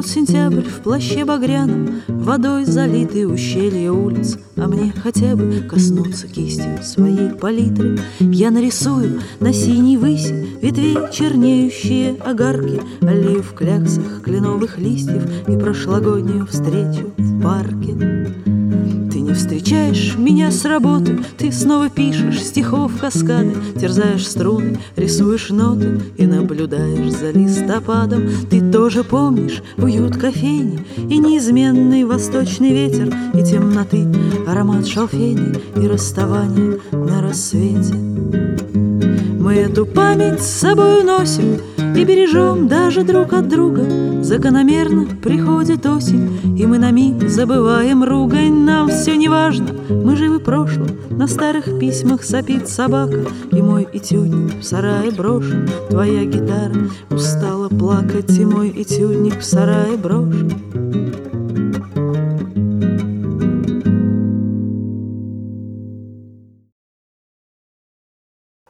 сентябрь в плаще багряном, водой залиты ущелья улиц, а мне хотя бы коснуться кистью своей палитры. Я нарисую на синей выси ветвей чернеющие огарки, аллею в кляксах кленовых листьев и прошлогоднюю встречу в парке. Ты не встречаешь меня с работы, ты снова пишешь стихов каскады, терзаешь струны, рисуешь ноты и наблюдаешь за листопадом. Ты тоже помнишь уют кофейни и неизменный восточный ветер, и темноты, аромат шалфейный и расставание на рассвете. Мы эту память с собой носим и бережем даже друг от друга. Закономерно приходит осень, и мы на миг забываем ругань. Нам все не важно, мы живы прошлым, на старых письмах сопит собака, и мой этюдник в сарае брошен. Твоя гитара устала плакать, и мой этюдник в сарае брошен.